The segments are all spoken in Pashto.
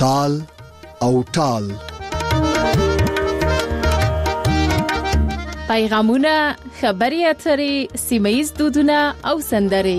تال او ټال. پیغامونه، خبري اترې، سیمه‌ییز دودونه او سندرې.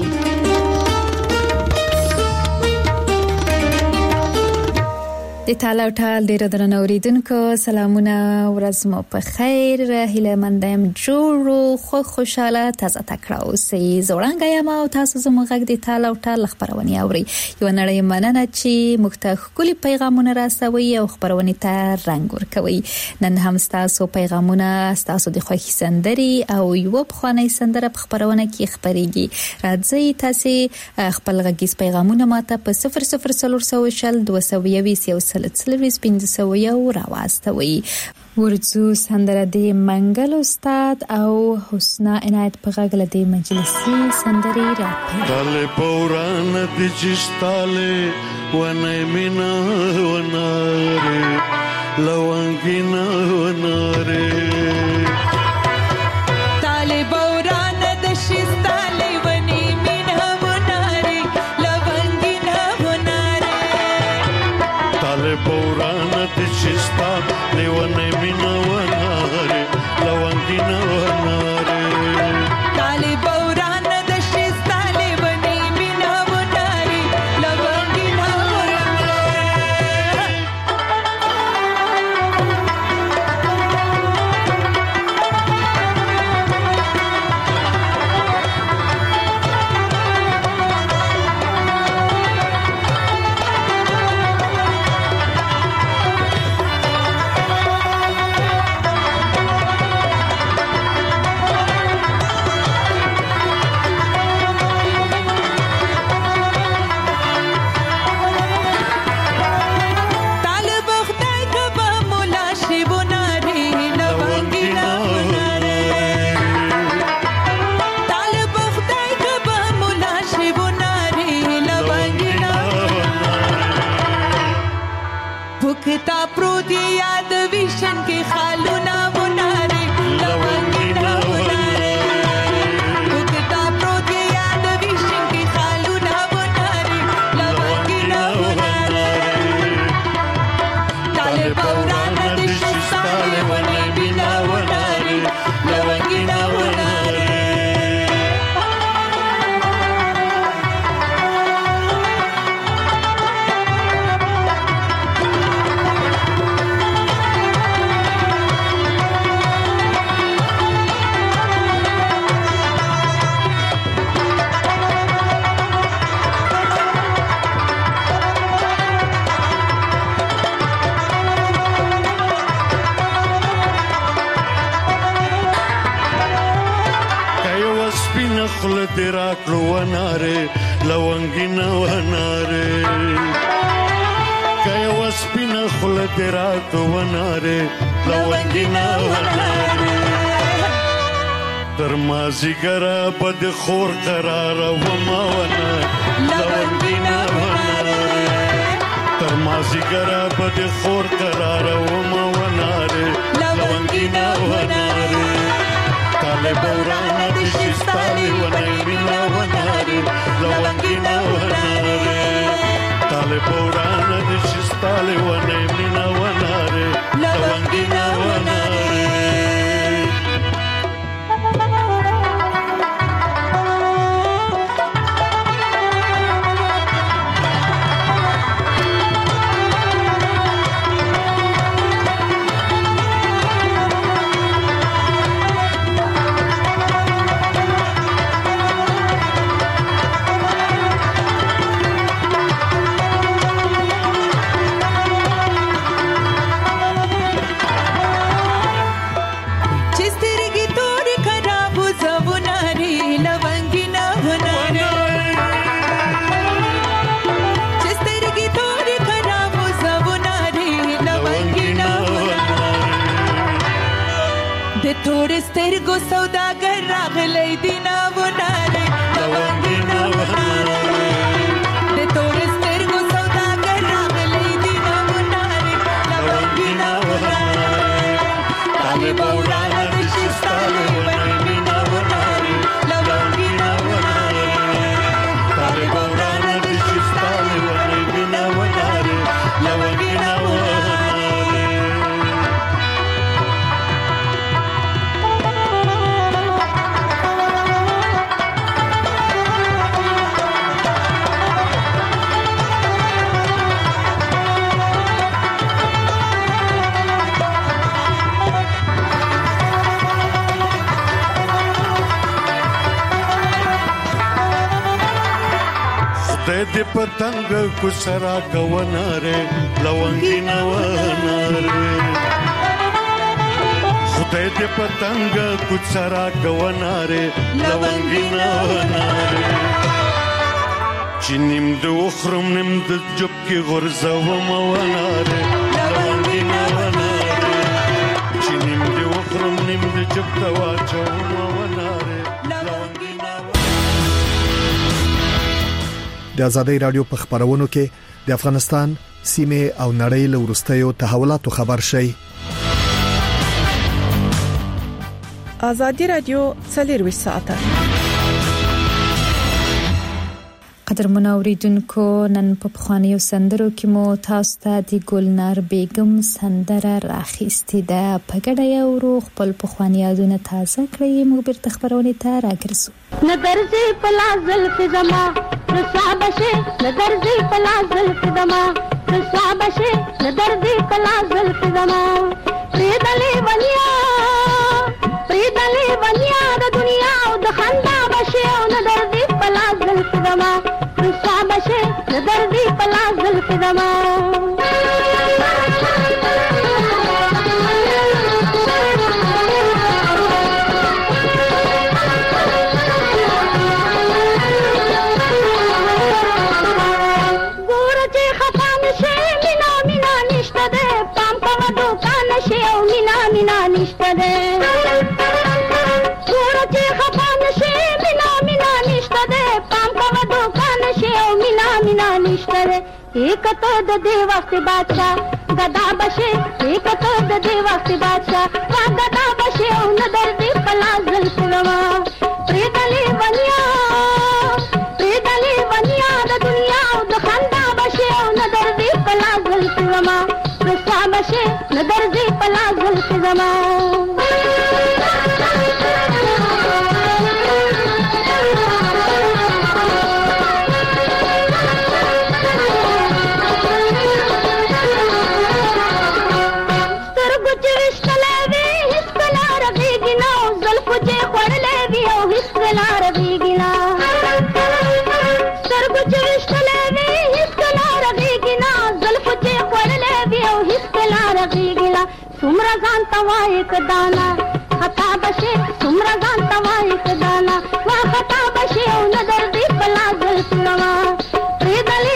د تالا ټال ډیر درنو اوریدونکو سلامونه، ورځ مو په خیر. هیله مندم جوړو خو خوشاله تازه تکړه اوسئ. زوړنګ یم او تاسو زموږ غږ د تالا ټال خبرونه اوري. یو نړۍ مننه چې موږ ته خولي پیغامونه راسوي او خبرونه ته رنگ ورکوي. نن هم تاسو پیغامونه، تاسو د خوښي سندري او یو بخواني سندره په خبرونه کې خبريږي. راځي تاسو خپل غږیز پیغامونه ماته په 00400 سلسلویز 501 راواستوي. ورځو سندره د منګل استاد او حسنا عنایت په غږ له دې مجلسي سندري راپې. تاله پوران د جستاله ونه مینا وناره لوانګینا وناره. تاله پوران د جستاله ونه مینا وناره لوانګینا وناره. تاله پوران د جستاله ونه مینا وناره لوانګینا وناره. تاله پوران د جستاله ونه مینا وناره لوانګینا بکتا پروت یاد ویشن کې خالونه وناره لوانګینا وناره. بکتا پروت یاد ویشن کې خالونه وناره لوانګینا وناره. تاله پوران د شستاله ونه بینا وناره لوانګینا وناره. خل تیرا کړو وناره لوانګینا وناره. کای وسپینا خل تیرا کړو وناره لوانګینا وناره. تر مازیګرا بد خور قرار و ما وناره لوانګینا وناره. تر مازیګرا بد خور قرار و ما وناره لوانګینا وناره. تاله پوران د شستاله ونه مینا وناره لوانګینا وناره. تاله پوران د شستاله ونه مینا وناره لوانګینا وناره. تور سترګو سوداګر راغلی دینا وناره لوانګینا وناره. د تور سترګو سوداګر راغلی دینا وناره لوانګینا وناره. تاله پوران د شستاله ونه مینا وناره لوانګینا وناره. تاله پوران د شستاله ونه مینا وناره لوانګینا خدای دې پتنګ کو سرا کووناره لونګینا وناره خدای دې پتنګ کو سرا کووناره لونګینا وناره چې نیم د وخرم نیم د جب کې غرزوم وناره لونګینا وناره چې نیم د وخرم نیم د جب ته واچوم وناره لونګینا. د آزادۍ رادیو په خبرونو کې د افغانستان سیمه او نړۍ له وروستیو تحولاتو خبر شي. آزادۍ رادیو 24 ساعته. قدرمن اوریدونکو نن په خوانیو سندرو کې مو تاسو ته د ګلنار بیگم سندره راخېستې ده. په ګډه یو روح خپل په خوانیادونه تازه کړی موږ بیرته خبرونه ته راګرځو. نظرزي پلا زلف زما رسابشه نظرزي پلا زلف زما رسابشه نظرزي پلا زلف زما پریدلی ونیا د دنیا او د خندا بشه او نظرزي پلا زلف زما رسابشه نظرزي پلا زلف زما एक तो द देवा से बादशाह गदा बशे एक तो द देवा से बादशाह वा गदा बशे उन दर्दी पला जुल्फ रवा प्रेदली वनिया द दुनिया द खंदा बशे उन दर्दी पला जुल्फ रवा रसा बशे न दर्दी पला जुल्फ रवा सुमरा जान तवा एक दाना खता बशे सुमरा जान तवा एक दाना वा खता बशे उन दर्दी पला जुल्फ नवा प्रेदली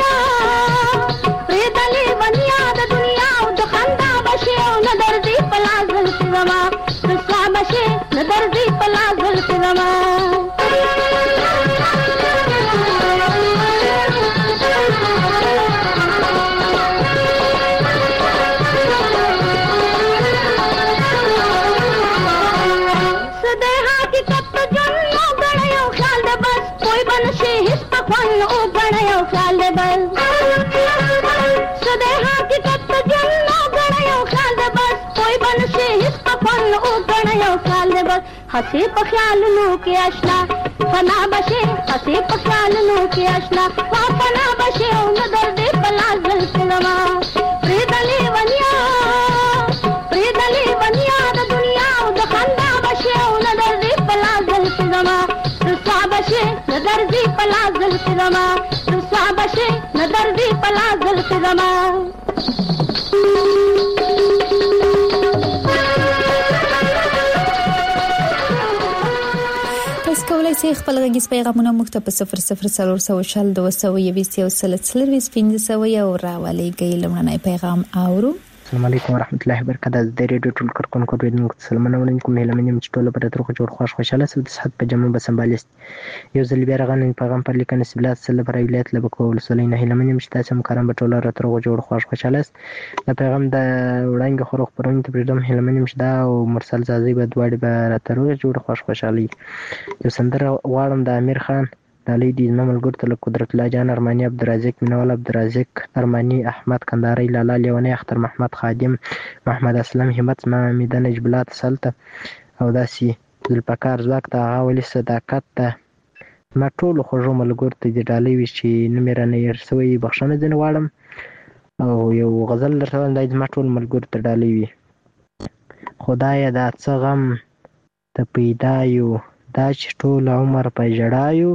वनिया द दुनिया द खंदा बशे उन दर्दी पला जुल्फ नवा रसा बशे न दर्दी पला जुल्फ नवा हसे पख्याल नो के आशना फना बशे हसे पख्याल नो के आशना वा फना बशे उन दर्दे पला जुल्फ नवा प्रेदली वनिया द दुनिया द खंदा बशे उन दर्दे पला जुल्फ नवा रसा बशे न दर्दी पला जुल्फ नवा रसा बशे न दर्दी पला जुल्फ नवा کولای شئ خپل غږیز پیغامونه موږ ته په 0040222015 او راولېږئ. لومړنی پیغام اورو. السلام علیکم ورحمت الله وبرکاته. د ریډیو ټول کارکونکو ډیرو سلامونه وړاندې کوم. هیله منم چې ټول به تر خوښ خوشاله سو د صحت په جمع به سمبالست. یو ځل بیا راغلی پیغام پر لیکنه سبلات سره پر ولایت لبکو ولسوالۍ نه. هیله منم چې تاسو هم کارم به ټول را تر خوښ خوشاله است. د پیغام د وړاندې خروخ پرونی ته پرېدم. هیله منم چې دا او مرسل زازي به دواړي به را تر خوښ خوشالي. یو سندره غواړم د امیر خان دالی دی مملګر ته قدرت الله جان ارمانی عبدالرزاق منوال عبدالرزاق ارمانی احمد کندهاری لالا لیونی اختر محمد خادم محمد اسلم همت محمد نجبلات سلطه او داسي ذوالفقار زواک ته غاولي صداقت ته ما ټول خوږو ملګر ته د ډالۍ وی چې نمبر نه ير سوی بخښنه ځنه واړم او یو غزل درته د ما ټول ملګر ته ډالۍ وی. خدای دا څه غم ته پیدا یو دا چې ټول عمر په جړایو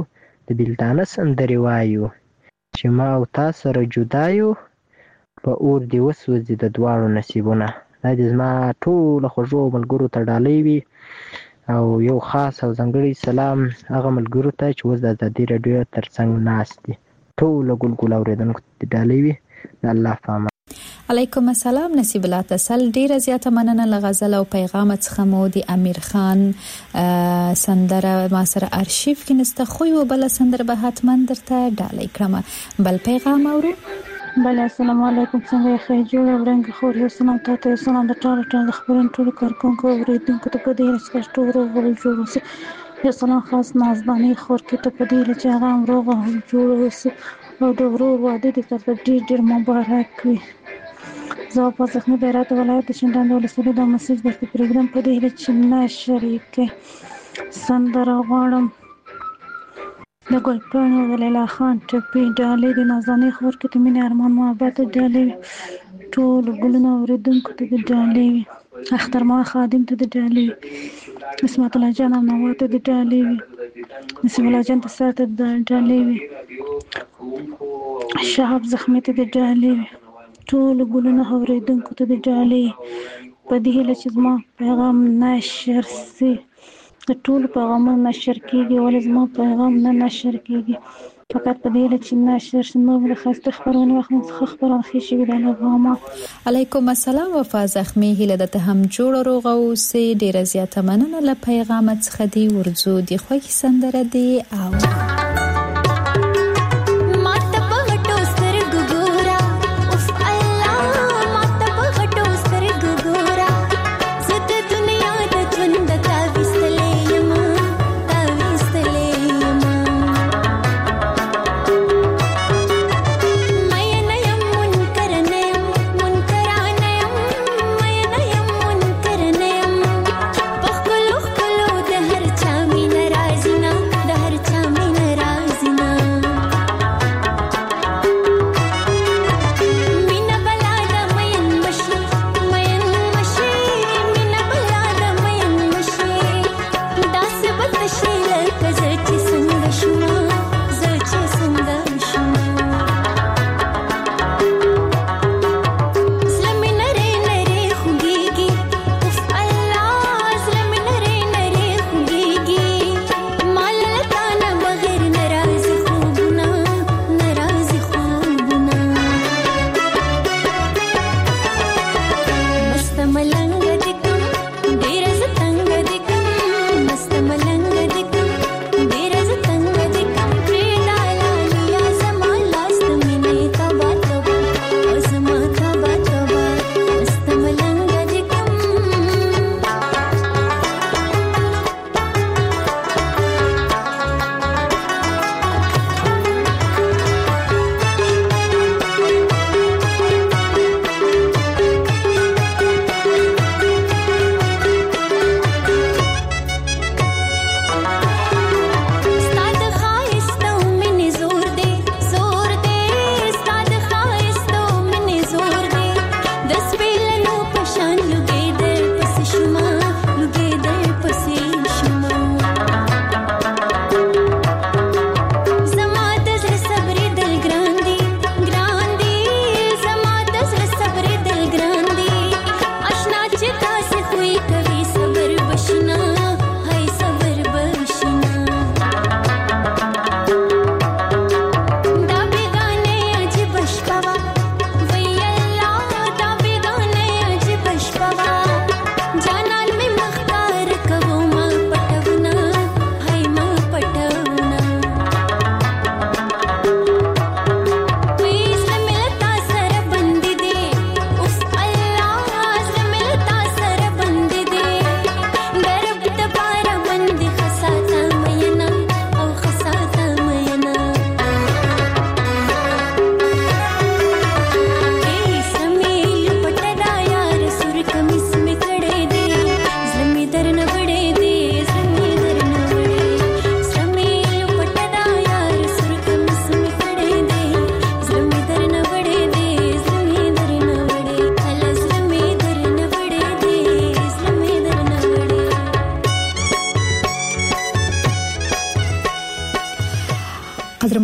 د بیلتانه سندرې وایو چې ما او تا سره جدا یو په اور دې وسوځي د دواړو نصیبونه. دا دې زما ټولو خوږو ملګرو ته ډالۍ وي او یو خاص او ځانګړی سلام هغه ملګرو ته چې اوس د ازادي راډیو ترڅنګ ناست دي. ټولو ګلګل اورېدونکو ته ډالۍ وي. د الله په امان. علیکم السلام. نصیب الله تسل ډیره زیاته مننه له غزل او پیغام څخه مو د امیر خان سندره ما سره ارشیف کې نسته خو یو بل سندره به حتما درته ډالۍ کړم. بل پیغام اورو. بله السلام علیکم. څنګه یې خیر جوړ ورنګ خور یو سلام ته سلام د ټول خبرون ټول کارکونکو اوریدونکو ته په دې رسکشت ورو جوړ اوسه. یو سلام خاص نازبانی خور کې ته په دې چې هغه امروغ جوړ اوسه او د ورور واده دې تر ډیر مبارک وي. زه په زخمي بیرات ولایت شندان ولسوالۍ د مسیج د پروګرام په دې چې نه شریک سندره غواړم د ګلپاڼو د لیلا خان ټپي ډالۍ د نازنې خور کې ته مینه ارمان محبت ډالۍ ټول ګلونه اوریدونکو ته ډالۍ اختر ما خادم ته ډالۍ اسمت الله جان او نوات ته ډالۍ نسیم الله جان ته سره ته ډالۍ شهاب زخمي ته ډالۍ ټول ګلونه اوریدونکو ته ډالۍ په دې هیله چې زما پیغام نشر سي. د ټول پیغامونه نشر کیږي ولې زما پیغام نه نشر کیږي فقط په دې چې نشر شنو د خاصه خبرونه وخت خبرونه خېشي د نغمه. علیکم السلام. وفا زخمي هله د ته هم جوړ روغ او سي ډیره زیاته مننه له پیغام څخه دی ورزو دی خوږی سندره دی او د هر چا مين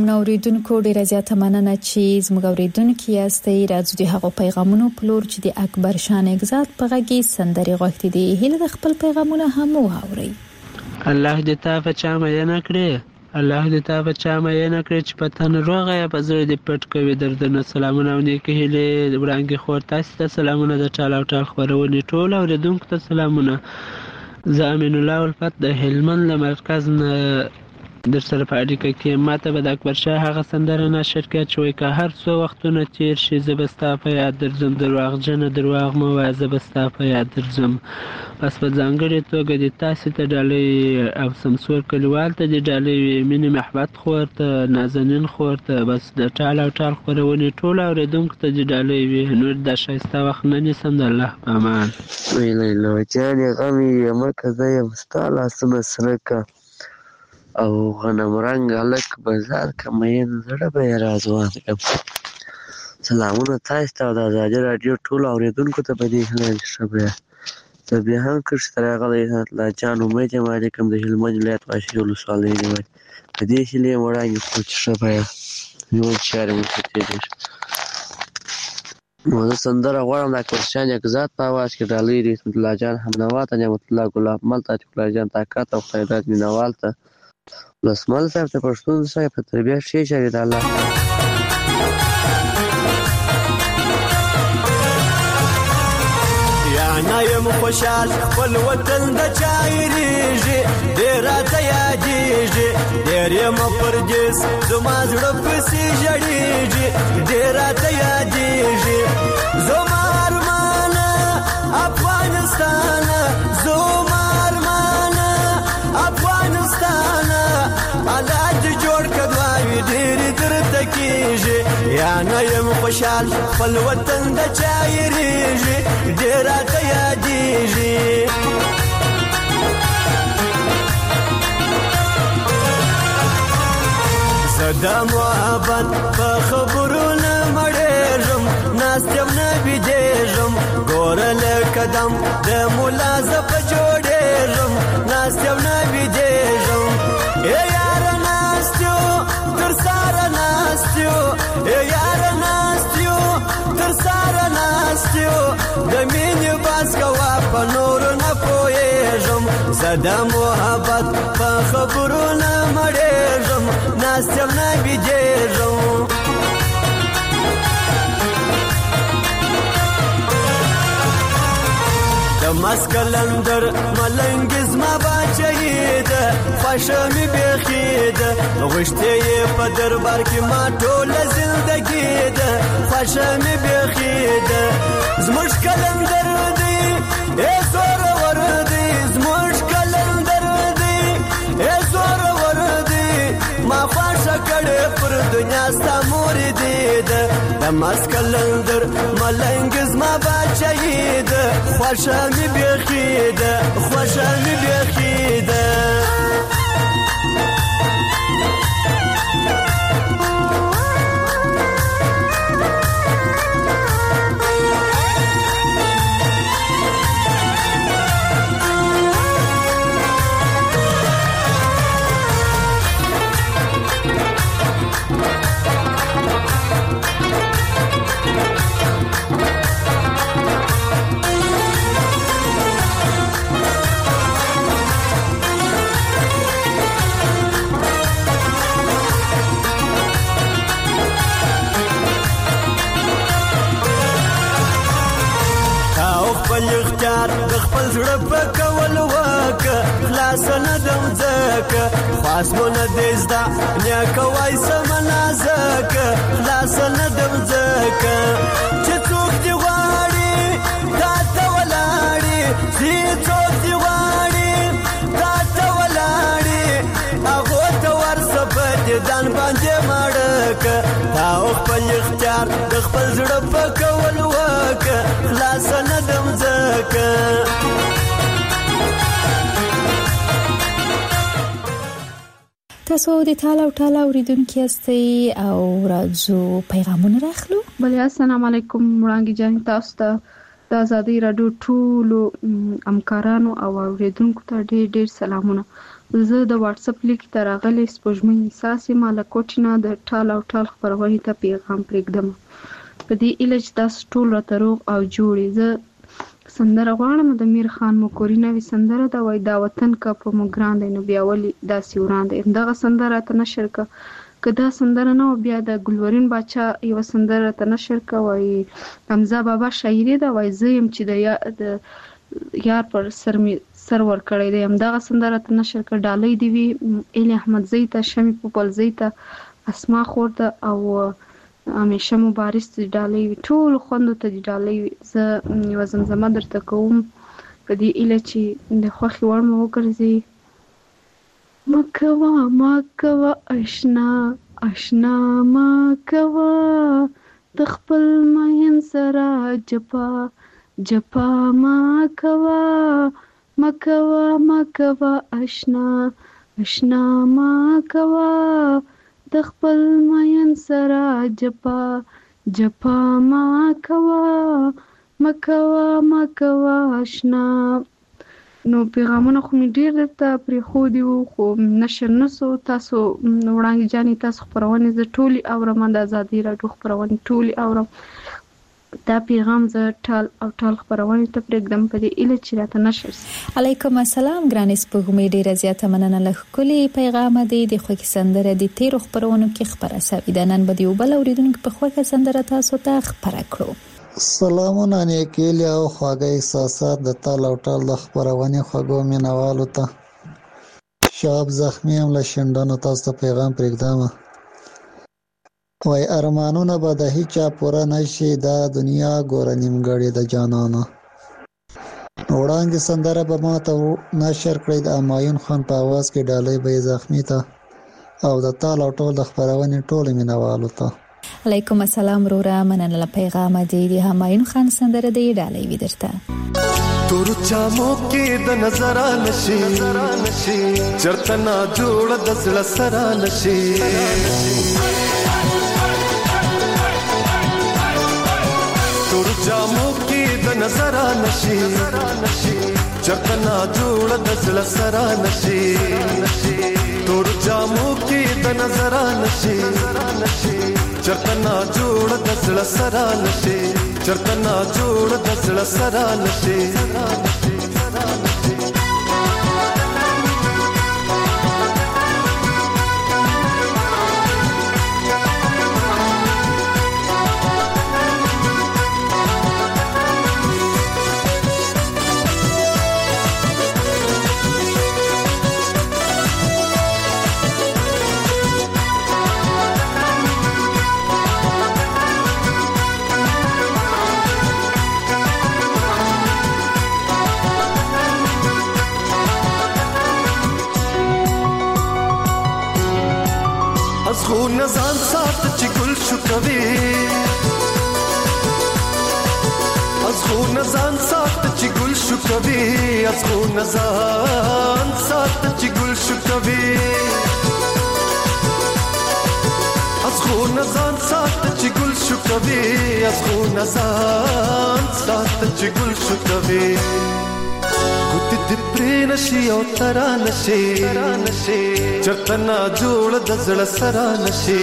سلامونه اوریدونکو، ډیره زیاته مننه چې زموږ اوریدونکو یاستئ. راځو د هغو پیغامونو په لور چې د اکبر شاه نګزاد په غږی سندرې غوښتي دي. هیله د خپل پیغامونه هم واورئ. الله دې تا په چا مینه کړې، الله دې تا په چا مینه کړې چې په تن روغه یا په زړه دې پټ کوي دردونه. سلامونه او نیکې هیلې وړاندې خور تاسو ته سلامونه د ټال او ټال خبرونې ټول اوریدونکو ته سلامونه. زه امین الله الفت د هلمند له مرکز نه در سره په اړیکه کې. ماته به د اکبر شاه هغه سندره نشر کړه چې وایي که هر څو وختونه تیر شي زه به ستا په یاد درځم، درواغجنه درواغ مه وایه زه به ستا په یاد درځم. بس په ځانګړې توګه د تاسې ته ډالۍ او سمسور کلیوال ته د ډالۍ مینې محبت خور ته، نازنین خور ته، بس د ټال او ټال خپرونې ټول اوریدونکو ته د ډالۍ وي. نور د ښایسته وخت نه نیسم. د الله په امان. لیلا جانې غم یې مکه زه یم ستا لاسونه سره که او غنم رنګ هلک بازار که مین زړه به یې رازوان کړم. سلامونه تاسو ته او د ازادي راډیو ټولو اوریدونکو ته په دې هیله چې ښه به یاست. زه بیا هم کښې ته راغلی الله جان امید یم علیکم د هلمند ولایت واشي ولسوالۍ نیولې. په دې هیلې یم وړاندې کړو چې ښه به یاست، نور چارې مو ښه تېرېږي. نو زه سندره غواړم د اکبر شاه نګزاد په اواز کې ډالۍ د حکمت الله جان حمنوا ته، نعمت الله ګلاب مل ته، عتیق الله جان طاقت او خیرات مینوال ته، ولسمل صاحب ته، پښتون صاحب ته، تربیه ښې چارې د الله نه یم خوشحال خپل وطن د چایریږي ډېر راته یادېږي ډېر یم پردیس زما زړه پسې ژړېږي ډېر راته یادېږي زما ارمانه افغانستانه زما ارمانه افغانستانه الله دې جوړ کړه دعاوې ډېرې درته کېږي یا نه یم خوشحال خپل وطن د چایریږي ډېر راته یادېږي زه د محبت په خبرو نه مړېږم ناست یم نه بېدېږم ګوره له قدم د ملا زه په جوړېږم ناست یم نه بېدېږم ای یاره ناست یو تر ساره ناست یو ای یاره ناست یو تر ساره ناست یو د مینې باز کوه په نورو نه پوهېږم زه د محبت په خبرو نه مړېږم ناست یم نه بېدېږم د مسکلندر ملنګ زما باچهی ده خوښه مې بیخي ده غوښتې یې په دربار کې ما ټوله زندګي ده خوښه مې بیخي ده زموږ کلندر دی ای زورور دی زموږ کلندر دی ای زورور دی ما خوښه کړې پر دنیا ستا مورې دی ده د مسکلندر ملنګ زما باچهی ده خوښه مې بیخي ده خوښه مې بیخي ده خپل اختیار د خپل زړه په کول وکه خلاص نه دم ځکه خاص مو نه دی زده نیکه وای سمنا ځکه خلاص نه دم ځکه چې څوک دې غواړي تا ته ولاړې چې څوک دې غواړي تا ته ولاړې هغو ته ورسه په دیدن باندې مړکه تا خپل اختیار د خپل زړه په کول وکه خلاص نه دم ځکه تاسو د ټال او ټال اوریدونکو یاستئ او راځو پیغامونه راخلو. بله السلام علیکم وړانګې جان تاسو ته د ازادي راډیو ټولو همکارانو او اوریدونکو ته ډېر ډېر سلامونه. زه د واتس اپ لیک ته راغلی سپوږمۍ احساس یم له کوټې نه د ټال او ټال خپرونې ته پیغام پرېږدم په دې هیله چې تاسو ټول راته روغ او جوړ یې. زه سندره غواړم د میر خان مکوري نوې سندره ده وایي دا وطن که په موږ ګران دی نو بیا ولې داسې وران دی. همدغه سندره راته نشر که دا سندره نه وه بیا د ګلورین باچا یوه سندره راته نشر که وایي حمزه بابا شاعري ده وایي زه یم چې د یار پر سر مې سر ورکړی دی. همدغه سندره راته نشر که. ډالۍ دې وي ایلي احمدزۍ ته شمې پوپلزۍ ته اسما خور ته او همیشه مبارز ته ډالۍ وي ټولو خوندو ته دې ډالۍ وي. زه یوه زمزمه درته کوم په دې هیله چې د خوښې وړ مو وګرځي. مکوه مکوه اشنا اشنا مکوه د خپل مین سره جپا جپا مکوه مکوه مکوه اشنا اشنا مکوه د خپل مین سره جپا جپا مکوه مکوه مکوه اشنا. نو پیغامونه خو مې ډېر درته پرېښودي وو خو نشر نه سو. تاسو وړانګې جانې تاسو خپرونې زه ټولې اورم د ازادۍ راډیو خپرونې ټولې اورم. دا پیغام زه ټال او ټال خپرونې ته پرېږدم په دې هیله چې راته نشر سي. علیکم السلام ګرانې سپوږمۍ ډېره زیاته مننه له ښکلي پیغامه دی. د خوښې سندره د تیرو خپرونو کې خپره سوې ده. نن به د یو بل اورېدونکي په خوښه سندره تاسو ته خپره کړو. سلامونه نیکیلی او خواږه احساسات د تال او ټال د خپرونې خوږو مینوالو ته. شاب زخمی هم له شنډانو تاسو ته پیغام پرېږدم وای ارمانونه به د هیچا پوره نشي دا دنیا ګوره نیمګړې د جانانه. وړاندې سندره به ما ته نشر کړئ د همایون خان په اواز کې. ډالۍ به یې زخمی ته او د تال او ټال د خپرونې ټولو مینوالو ته. علیکم السلام روره مننه له پیغامه دی. د همایون خان سندره دی ډالۍ وي درته. تور چامو کې د نظر نشي چرته نا جوړ د زړه سره نشي. تور چامو کې د نظر نشي چرته نا جوړ د زړه سره نشي. تور چامو کې د نظر نشي چرته نا جوړ د زړه سره نشي چرته نا جوړ د زړه سره نشي. خو نزان سات چې ګل شو کوي از خو نزان سات چې ګل شو کوي از خو نزان سات چې ګل شو کوي از خو نزان سات چې ګل شو کوي از خو نزان سات چې ګل شو کوي. ګوت دې پرې نشي او ترا نشي چرته نا جوړ د زړه سره نشي.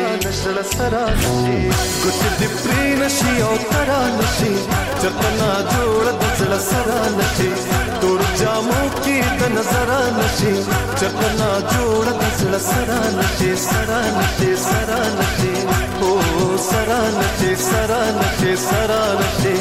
ګوت دې پرې نشي او ترا نشي چرته نا جوړ د زړه سره نشي. تور جامو کې د نظر نشي چرته نا جوړ د زړه سره نشي. سره نشي سره نشي او سره نشي سره نشي سره نشي.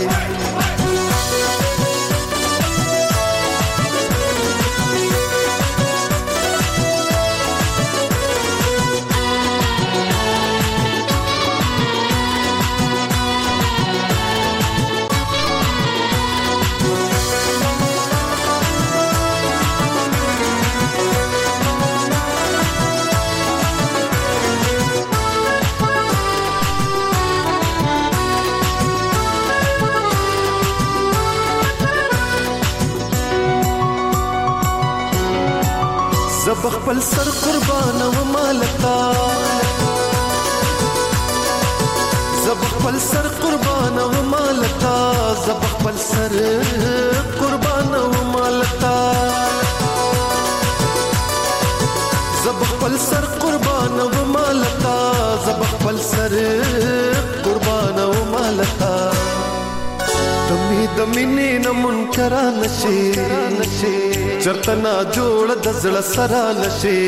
زب خپل سر قربان و مالتا زب خپل سر قربان و مالتا زب خپل سر قربان و مالتا خپل سر قربان و مالتا زب خپل سر قربان و مالتا دمی دمینی نمنکر نشي چرتنا جوړ د زړه سره نشي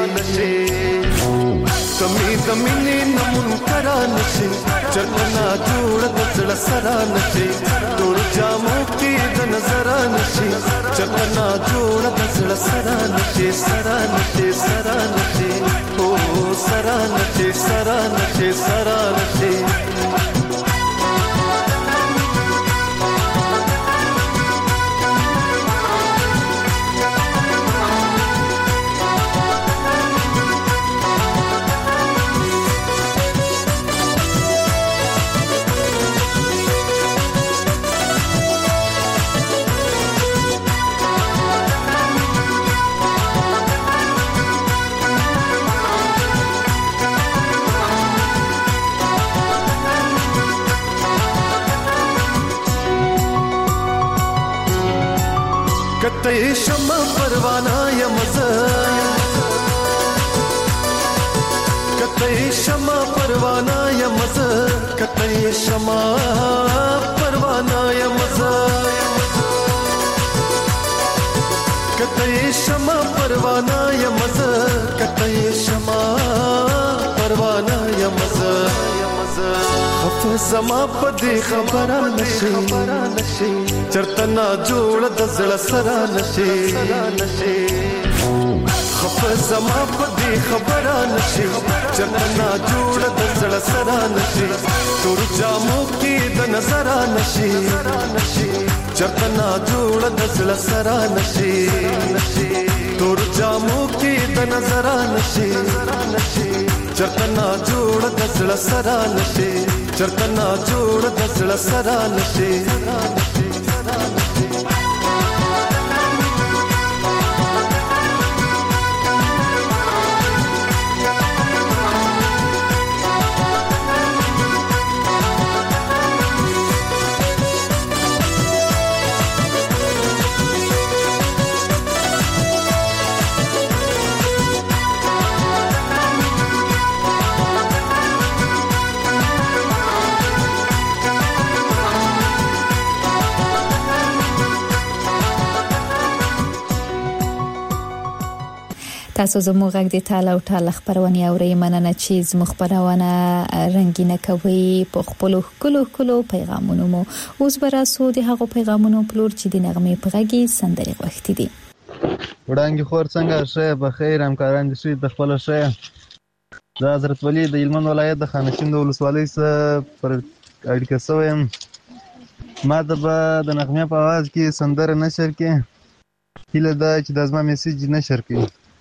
دمی دمینی نمنکر نشي چرتنا جوړ د زړه سره نشي ټول جامو کې د نظر نشي چرتنا جوړ د زړه سره نشي سره نشي سره نشي او سره نشي سره نشي سره نشي کته شمع پروانه یمزه کته شمع پروانه یمزه کته شمع پروانه یمزه کته شمع پروانه یمزه کته شمع پروانه یمزه خفه زما پدې خبره نشي چرتنا جوړ د زړه سره نشي خفه زما پدې خبره نشي چرتنا جوړ د زړه سره نشي تور جامو کې د نظر نشي چرتنا جوړ د زړه سره نشي تور جامو کې د نظر نشي چرتنا جوړ د زړه سره نشي چرتنا جوړ د زړه سره نشي تاسو زموږ غږ د ټال او ټال خبرونه اورئ مننه چې زموږ خبرونه رنگینه کوي په خپل کلو پیغامونو مو اوس براسو د هغو پیغامونو پلور چې د نغمې په غږی سندري غوښتي دي وړاندې خور څنګه شه بخیر همکاران دي شي د خپل شه د حضرت ولی د هلمند ولایت د خانشین د ولسوالۍ سره پر اړیکه سوم ما د نغمې په आवाज کې سندره نشر کې هله دا چې د ازما میسج نشر کې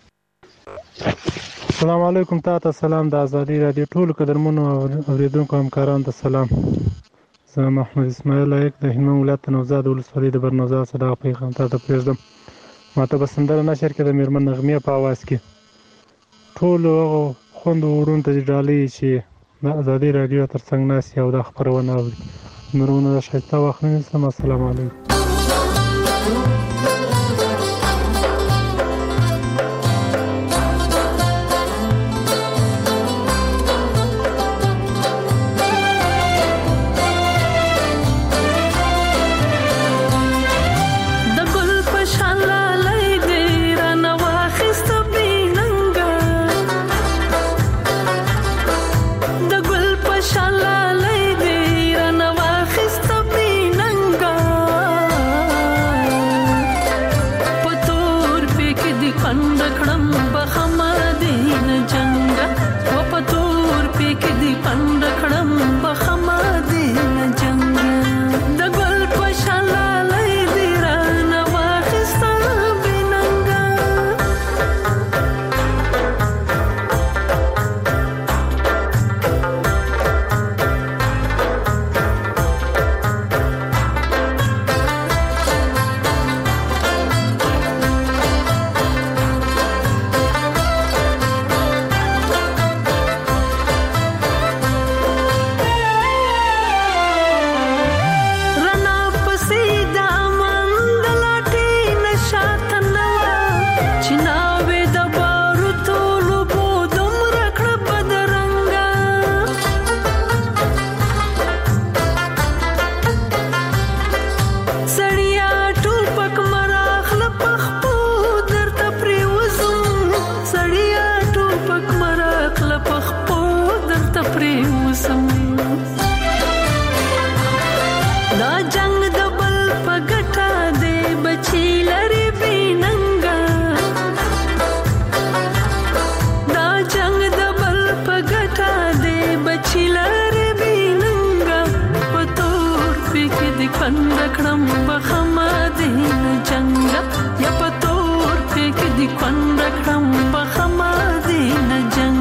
السلام علیکم تاسو سلام د ازادي رادیو ټول قدرمنو اوریدونکو همکارانو ته سلام زه محمد اسماعیل لایق د هلمند ولایت نوزاد ولسوالۍ د برنوزاد صدا پیغام ته پرېږدم ماته بسندره نشر کې د میرمن نغمې په आवाज کې ټول خوند ورون ته ډالۍ چې د ازادي رادیو ترڅنګ ناس یو د خبرونه اوري نورونه شایسته واخلئ السلام علیکم Shala lay de rana wa khista binanga بند کړم په خمادین جنگ یا پتور پک دی کند کړم په خمادین جنگ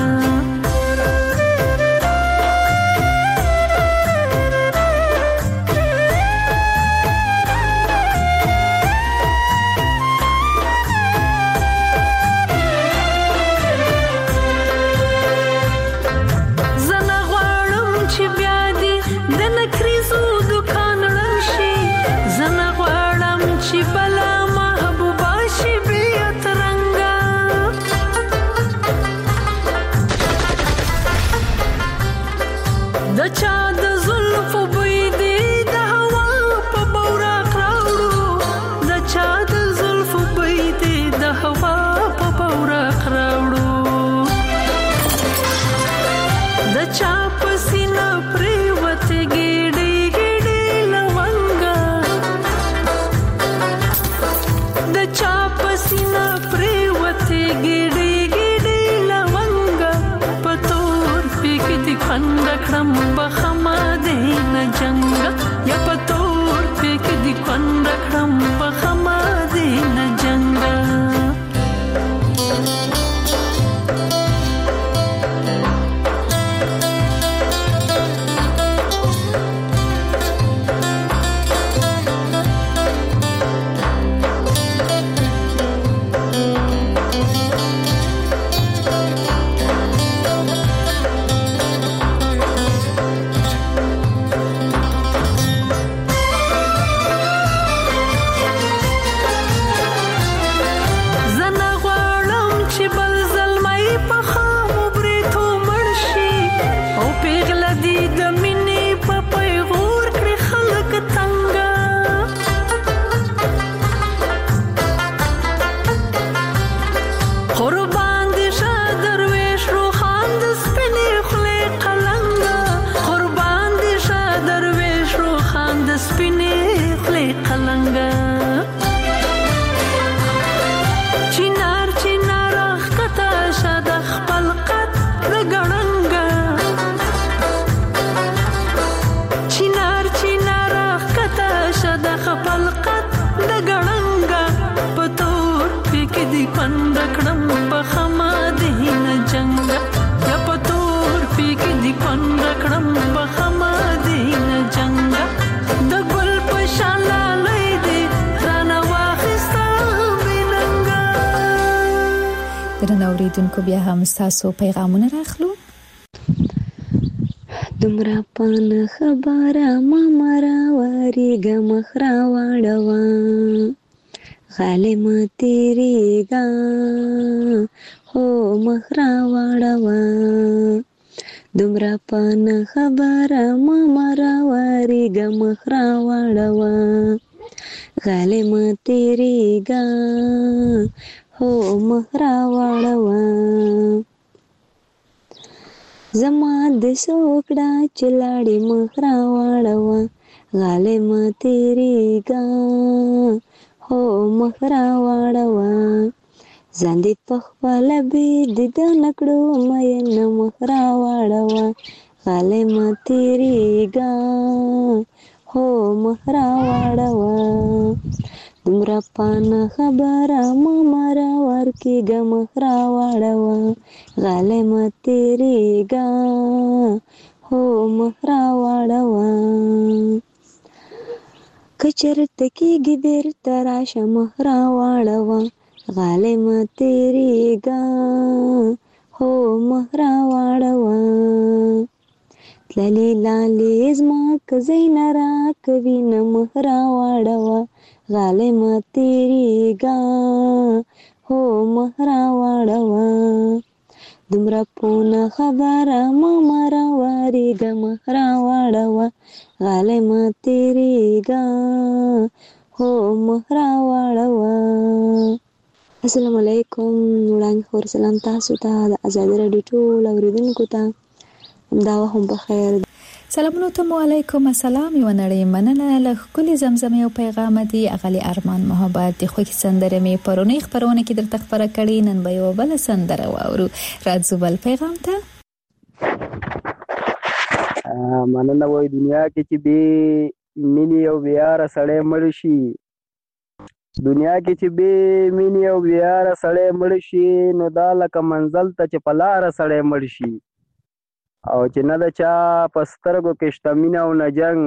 اوریدونکو بیا هم تاسو پیغامونه راخلو. دمرا پان خبره ما مرا وریګه مخرا واړوا غالم تیریګا هو مخرا واړوا دمرا پان خبره ما مرا وریګه مخرا واړوا غالم تیریګا هو مخرا واړوا زما د سوکړه چلاړې مخرا واړوا غالم تیریګا هو مخرا واړوا ځان دې په خپل بيد د نکړو مې نه مخرا واړوا غالم تیریګا هو مخرا واړوا دمرا پان خبره ما مرا ورکیګه مخرا واړوا غالم تیریګا هو مخرا واړوا کچرت کیږي بیرته راشه مخرا واړوا غالم تیریګا هو مخرا واړوا تللی لالی زما کزین را کوي نه مخرا واړوا غالم تیریګا هو مخرا واړوا دمرا پونه خبره ما مرا وریګه مخرا واړوا غالم تیریګا هو مخرا واړوا. السلام علیکم. وړاندې خور سلام تاسو ته د آزاد رادیو ټول اوریدونکو ته دا هم بخیر. سلامونه ته علیکم. السلام یو نړۍ مننه له کلی زمزمه او پیغام دی اغلی ارمان محبت د خوږ سندره می پرونی خبرونه کې درته خبره کړي. نن به یو بل سندره واورو. راځو بل پیغام ته. مننه وای دنیا کې چې به مینې او بیاره سړی مړ شي دنیا کې چې بې مینې او بیاره سړی مړ شي نو دا لکه منزل ته چې په لاره سړی مړ شي او چې نه د چا په سترګو کې شته مینه او نه جنګ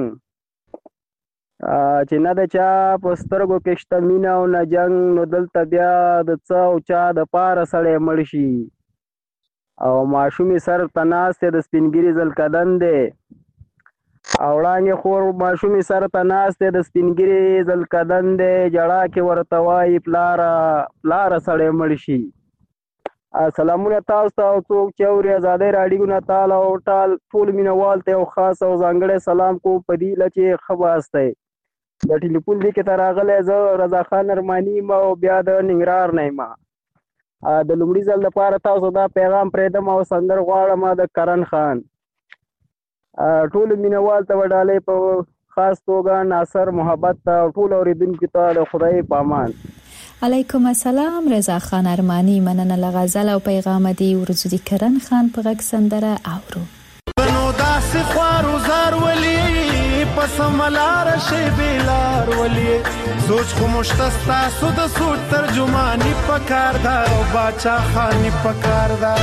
چې نه د چا په سترګو کې شته مینه او نه جنګ نو دلته بیا د څه او چا د پاره سړی مړ شي او ماشومې سر ته ناست دی د سپینګیري زلکدن دی او وړانګې خور ماشومې سر ته ناست دی د سپینګیري زلکدن دی جړا کې ورته وایي پلاره سړی مړ شي. سلامونه تاسو ته او څوک چې اوري ازادۍ راډیو نه تاله او ټول مینوال ته یو خاص او ځانګړی سلام کوم په دې هیله چې ښه باست دی. د ټلیفون لیک ته راغلی زه رضا خان ارماني یم او بیا د ننګرهار نه یم. د لومړي ځل لپاره تاسو دا پیغام پرېږدم او سندر غواړم د کرن خان. ټولو مینوال ته وډالۍ په خاص توګه ناصر محبت ته او ټولو اورېدونکو ته د خدای په امان. علیکم السلام رضا خان ارمانی مننه له غزل او پیغام دی ورزو دی کرن خان په غږ سندره اورو. نو داسې خوارو زار ولی پس ملار شی بیلار ولی سوچ خو مشتستا سود سود ترجمانی پکار دا او باچا خانی پکار دا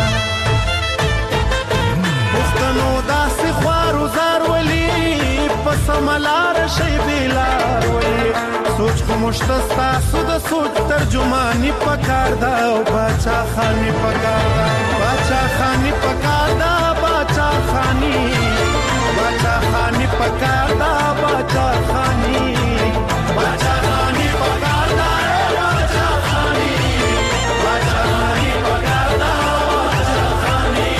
پښتنو داسې خوارو زار ولی پس ملار شی بیلار ولی سوچ خو مشتستا سود سود ترجمانی پکار دا او باچا خانی پکار دا باچا خانی پکار دا باچا خانی پکار دا باچا خانی پکار دا باچا خانی پکار دا باچا خانی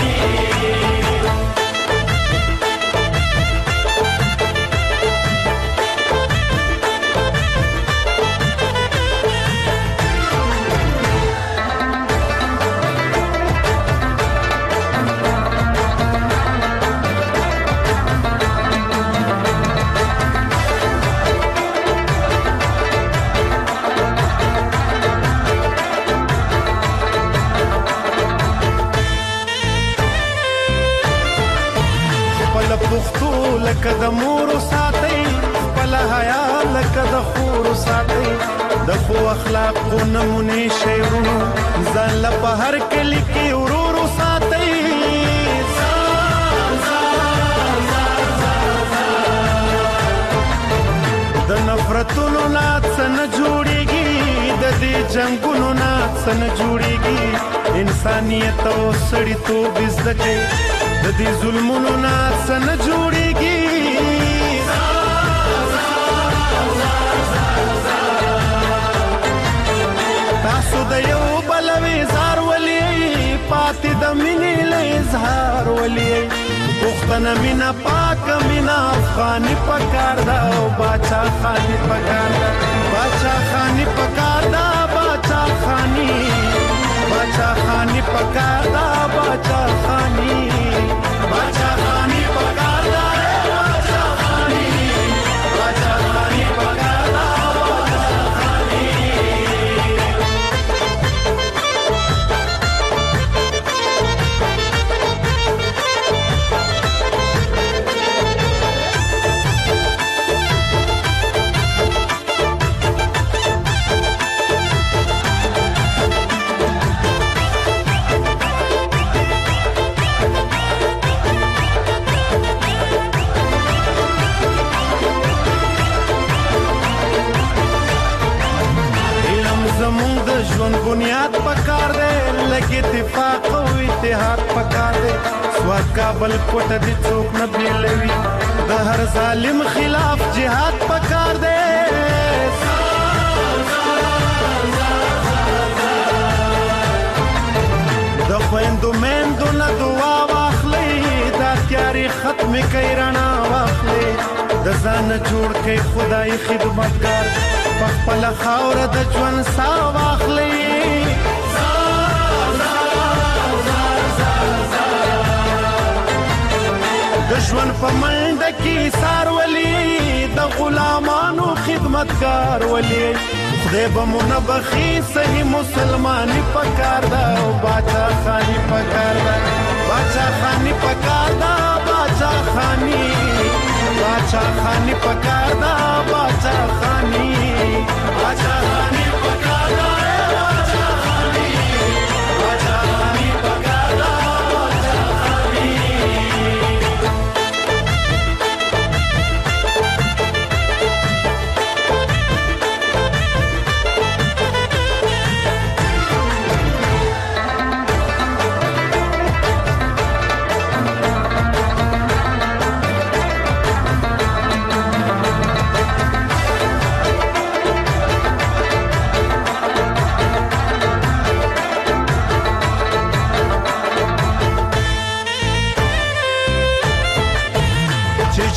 پښتو لکه د مور ساتي خپل حیا لکه د خور ساتي د خو اخلاق نمونه شیرونو ځان له بهر کلی کې ورور ساتي د نفرتونو نات نه جوړيږي د دې جنگونو نات نه جوړيږي انسانيت او سړیتوب زده د دې ظلمونو ناڅ نه جوړيږي تاسو د یو بل وزار ولي پاتې د مینې له اظهار ولي پښتنه مینا پاک مینا افغاني پکار دا او باچا خاني پکار دا باچا خاني پکار دا باچا خاني پکار دا باچا خاني باچا خاني پکار دا باچا خاني پکار دا باچا خاني ژوند بنیاد پکار دے لګي اتفاق او اتحاد پکار دے سواد کابل کوټه دي څوک نه بیلوي د هر ظالم خلاف جهاد پکار دے د خويندو مندو نه دعا واخلي دا تیاری ختم کوي رڼا واخلي د ځان جوړ کوي خدای خدمتګار خپل خاور د ژوند سا واخلي د ژوند په منډه کې سار ولي د غلامانو خدمتګار ولي خدای به منبخي صحیح مسلماني پکار دا او باچا خاني پکار دا باچا خاني پکار دا باچا خاني پکار دا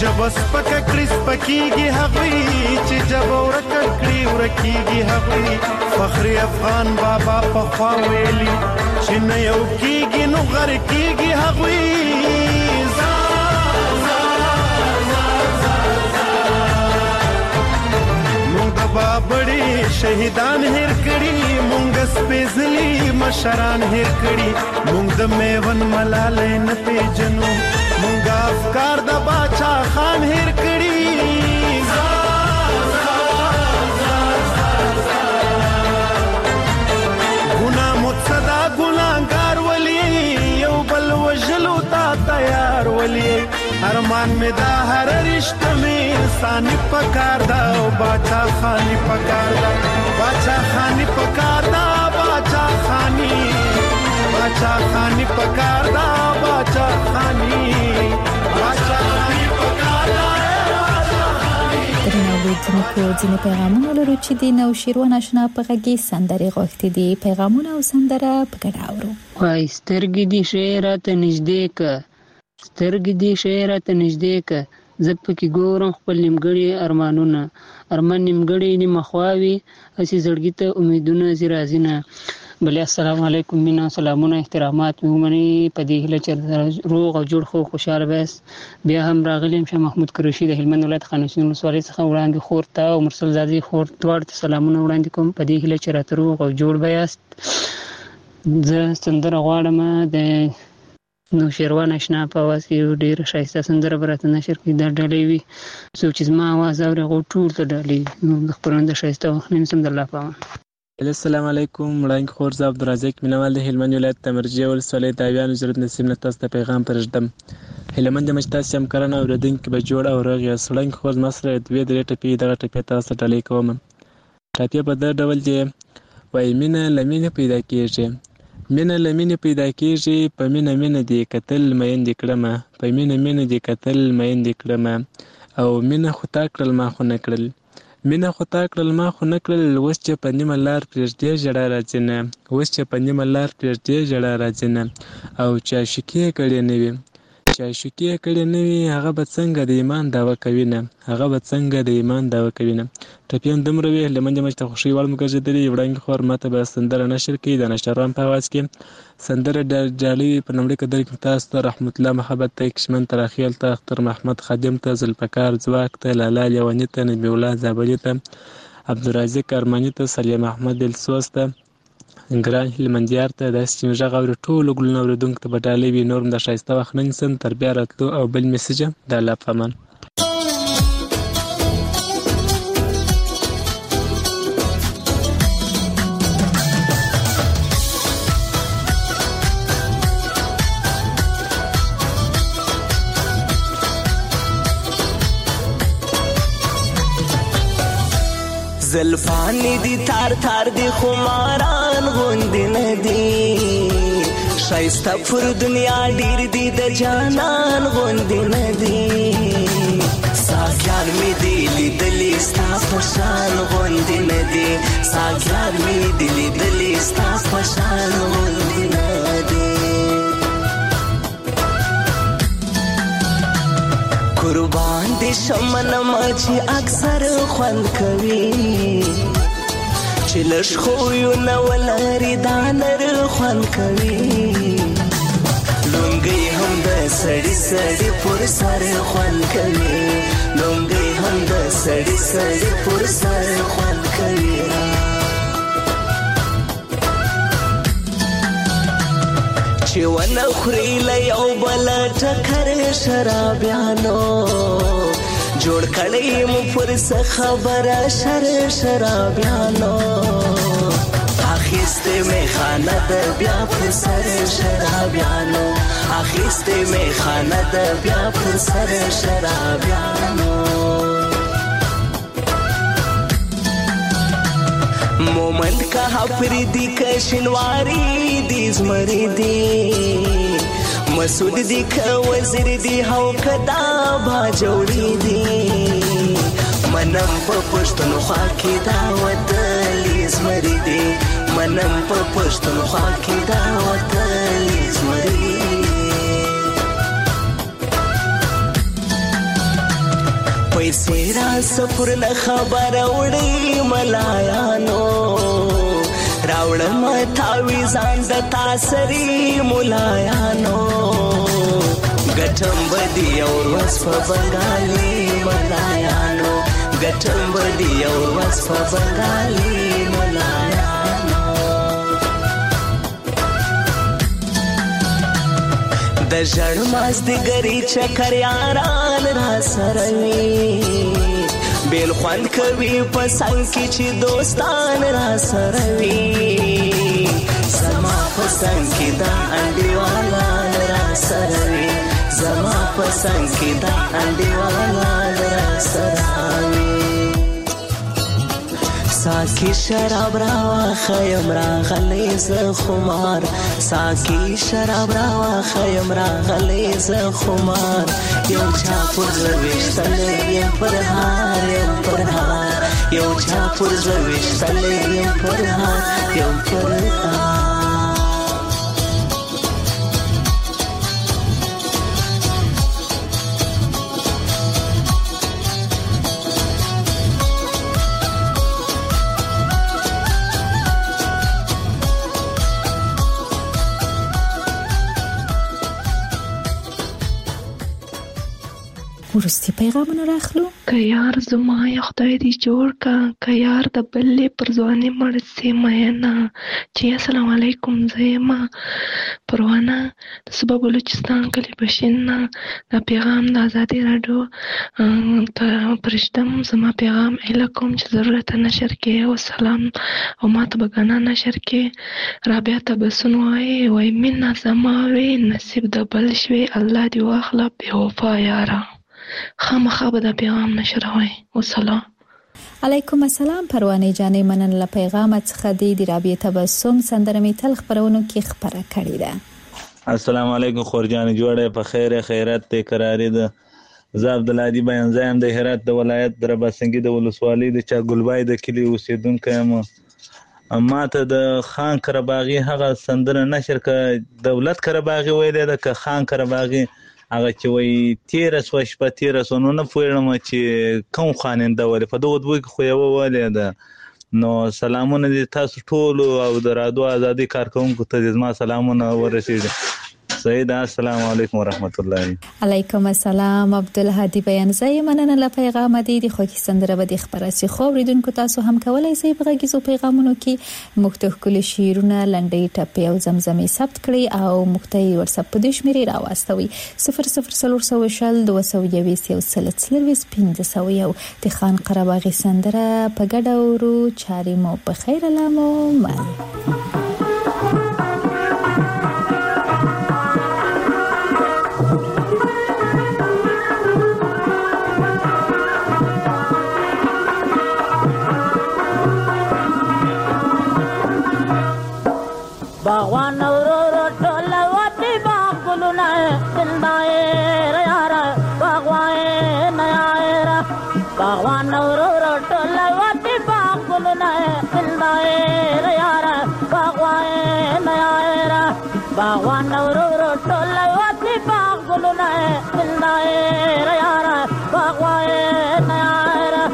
جب سپک کړي سپکیږي هغوی چې جب ورک کړي ورکیږي هغوی فخر افغان بابا په خوا ویلي چې نه یو کیږي نو غر کیږي هغوی بابړي شهیدان هیر کړي مونږ سپېڅلي مشران هیر کړي مونږ د میون ملالۍ نه پیژنو مونږ افکار د باچا خان هیر کړي ګناه متصدا ګناهګار ولي یو بل وژلو ته تیار ولي ارمان می دا هر رشتہ می سانی پکار دا باچا خانی پکار دا باچا خانی پکار دا باچا خانی پکار دا باچا خانی پکار دا درناولیدونکو ځینې پیغامونه لرو چې د نوشیروان آشنا په غږی سندرې غوښتي دي پیغامونه او سندره په ګډه اورو وای سترګې دي شعرات نږدې که سترګې دې شعرته نږدې که زه پکې ګورم خپل نیمګړي ارمان نیمګړي نیمه خواوي هسې زړګي ته امیدونه ځي راځي نه بلې السلام علیکم مینا سلامونه احترامات مې ومنئ په دې هیله چې روغ او جوړ خو خوشحاله بیاست بیا هم راغلی یم شاه محمود قریشي د هلمند ولایت خانشین ولسوالۍ څخه وړاندې خور ته او مرسل زادې خور دواړو ته سلامونه وړاندې کوم په دې هیله چې راته روغ او جوړ بیاست زه سندره غواړم د نوشیروان آشنا په اواز کې یو ډېره ښایسته سندره به راته نشر کړي دا ډالۍ وي څوک چې زما اواز اوري هغو ټول ته ډالۍ وي نو د خپرونې د ښایسته وخت نه نیسم د الله په امان السلام علیکم وړاندې خور زه عبدالرزاق مینوال د هلمند ولایت د مرجې ولسوالۍ د اویانو ضرورت نصیب نه تاسو ته پیغام پرېږدم هلمند یم چې تاسو هم کرنه اورېدونکي به جوړ او روغ یاست وړاندې خور زما سره دوې درې ټپې دغه ټپې تاسو ته ډالۍ کوم ټپې په دغه ډول چې وایي مینه له مینې پیدا کېږي مینه له مینې پیدا کېږي په مینه مینه دې کتل میندې کړمه په مینه مینه دې کتل میندې کړمه او مینه خو تا کړل ما خو نه کړل مینه خو تا کړل ما خو نه کړل اوس چې په نیمه لار پرېږدې ژړا راځي نه اوس چې په نیمه لار پرېږدې ژړا راځي نه او چې عاشقي یې کړې نه وي چې عاشقي یې کړې نه وي هغه به څنګه د ایمان دعوه کوي نه هغه به څنګه د ایمان دعوه کوي نه ټپې هم دومره وي هلمند یم چې ته خوښۍ وړ مو ګرځېدلې وړاندې خور ماته به سندره نشر کړي د نشران په اواز کې سندره ډالۍ په لومړي قدر کې تاسو ته رحمت الله محبت ته کشمن تراخیل ته اختر محمد خادم ته ذوالفقار ځواک ته لالا لیوني ته نبي الله زابلي ته عبدالرازق ارماني ته سلیم احمد دلسوز ته ګران هلمندیار ته داسې چې مې غږ اوري ټولو ګلونه اورېدونکو ته به ډالۍ وي نور هم د ښایسته وخت نه نیسم تر بیا راتلو او بل میسج د الله په امان زلفانی دی تار تار دی خماران غوندی ندی شایسته پر دنیا ډیر دی د جانان غوندی ندی ساګیان می دی لیدلی ستا پشان غوندی ندی ساګیان می دی لیدلی ستا پشان غوندی ندی قربان دي شمن مچي اکثر خوند کوي چې لښ خو یو نو ولري دانر خوند کوي لونګي هم د سړی سړی پر سر خوند کوي لونګي هم د سړی سړی پر سر خوند کوي چې ونه خوري له یو بل ټکر شرابیانو جوړ کړی مو پر څه خبره شرابیانو اخیسته می خانه د بیا پر سر شرابیانو اخیسته می خانه د بیا پر سر شرابیانو مومن کا حفری کا شنواری دی زمری دی مسعود دی کا وزیر دی هو کدا با جوړی دی منم په پښتون خوا کې دا وتلی زمری دی منم په پښتون خوا کې دا وتلی زمری پیسې را سفر نه خبر وړي ملایانو راوړم تعویزان د تاسری ملایانو ګټم بدی او ورځ په بنګالي ملایانو ګټم بدی او ورځ په بنګالي ملایانو د ژړ مازدیګري چکر یاران را سره وي بیل خوند کوي په څنګ کې چې دوستان را سره وي زما په څنګ کې دا انډیوالان را سره وي زما په څنګ کې دا انډیوالان را سره وي ساکی شراب راواخیم راغلی زه خمار ساکی شراب راواخیم راغلی زه خمار یو چا پر زړه ویشتلی یم پر هار یم پر هار یو چا پر زړه ویشتلی یم پر هار یم پر هار ورستی پیغامونه راخلو که یار زما یا خدای دې جوړ کا که یار د بلې پر ځواني مړ سي مینا چې السلام علیکم زما پروانه د صوبه بلوچستان کلی بشین دا پیغام د ازادي رادیو ته پرشتم زما پیغام الکم چې ضرورت نشر کې او سلام او ماته بګانا نشر کې رابعه تبسن وای مینا زما وی نصیب د بل شوي الله دې واخله بے وفا یارا خامخا به دا پیغام نشروي والسلام علیکم السلام پروانه جانې مننه پیغام څخه د رابعه تبسم سندره می تل خبرونو کې خبره کړې ده السلام علیکم خورجان جوړه په خیر خیرت ته قراری ده زه عبدالهادي بیان زایم د هرات د ولایت د رباسنګي د ولسوالۍ د چا ګلبای د کلی اوسیدونکو یم ما ته د خان کرباغي هغه سندره نشر ک دولت کرباغي ویل ده ک خان کرباغي هغه چې وای 1300 شپه 1300 نه پوهیږم چې کوم خاننده ولې په دغه دوی خو یو ولې ده نو سلامونه دي تاسو ټول او د رادیو ازادي کارکونکو ته زما سلامونه ورسیږي سید السلام علیکم ورحمت الله علیکم السلام عبدالهادي بیان زای مننه له پیغام دی د خوږی سندره به د خبرسي خو ریدونکو تاسو هم کولای شئ په غږیزو پیغامونو کې مختلف کلی شیرونه لنډي ټپي او زمزمي ثبت کړئ او مختي واتساپ په دې شمیرې راوستوي 0040 د خان قرباغي سندره په ګډه ورو چاري مو په خیر لامو مل باغوان اورو ټول وتی باغ ګلونه زندای یارا باغوان یارا باغوان اورو ټول وتی باغ ګلونه زندای یارا باغوان یارا باغوان اورو ټول وتی باغ ګلونه زندای یارا باغوان یارا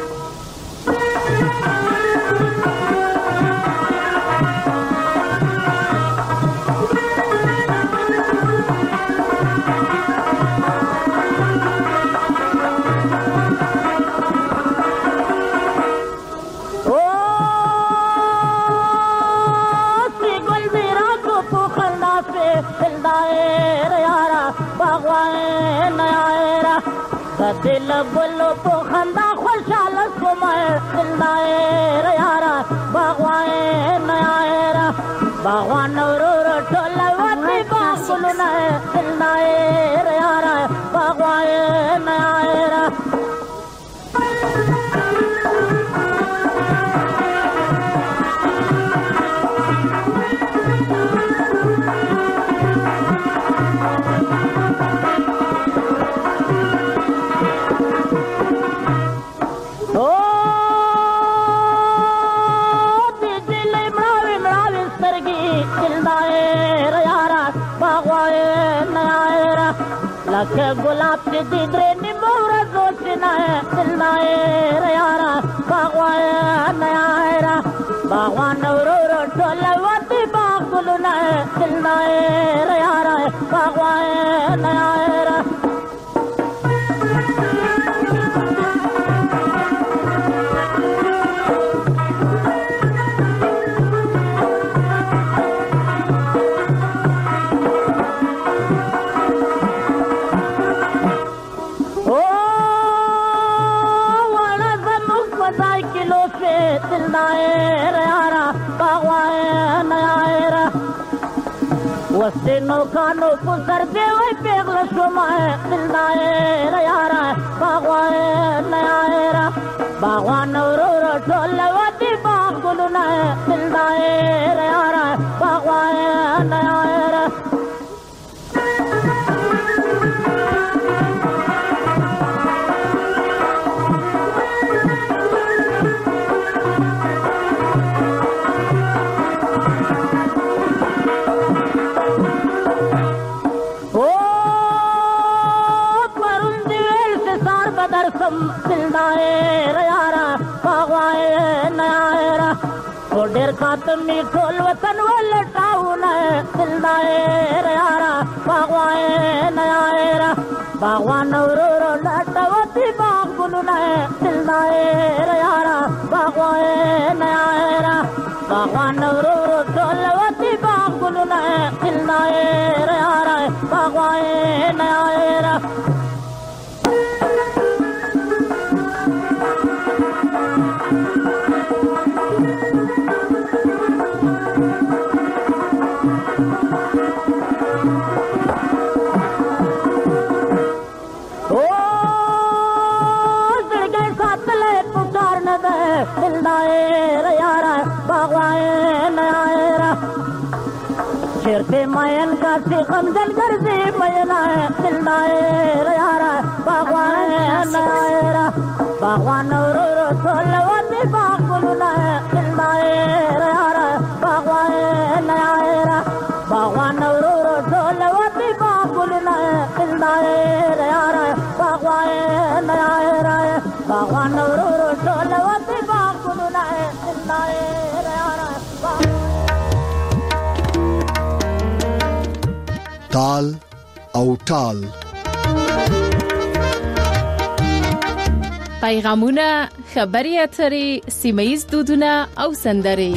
दिल बोलो तो खंदा खुशहाल सुमाए दिलदार यारा बागवान यारा बागवान रो टोला वाती बागुलना दिलदार यारा बागवान यारा के गुलाब के दिगरे निमोरा सोचनाए दिलनाए रे यारा बागवाए नयारा बागवान रो टोलवती बागुलनाए दिलनाए रे यारा बागवाए नयारा वस्तिनो कानो पुसर देवे पेगल सुमाए दिलनाए रे यारा बागवाए नयारा बागवान रो टोलवती बागुलनाए दिलनाए रे यारा बागवाए नयारा दिलनाए रे यारा बागवाए नयारा डेर का तुमी ढोल वतन वाले टाउन है दिलनाए रे यारा बागवाए नयारा बागवान रो लटवती बागुलनाए दिलनाए रे यारा बागवाए नयारा बागवान रो ढोलवती बागुलनाए दिलनाए रे यारा बागवाए नयारा दिलनाए रे यारा बागवाए नयारा शेर पे मायन का सिखम जलकर से मयना है दिलनाए रे यारा बागवाए नयारा बागवान रो टोलवती बागुलनाए दिलनाए रे यारा बागवाए नयारा बागवान रो टोलवती बागुलनाए दिलनाए रे यारा बागवाए नयारा बागवान रो टोलवती बागुलनाए दिलनाए रे यारा ताल او ټال پیغامونه خبري اترې سیمایي دودونه او سندرې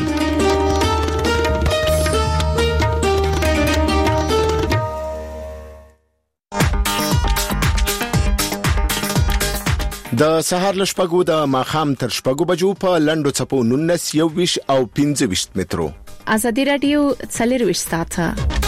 د سهار لشپګو د ماخام تر شپګو بجو په لندو چپو 19 21 او 25 مترو ازادي رادیو 24 ساعته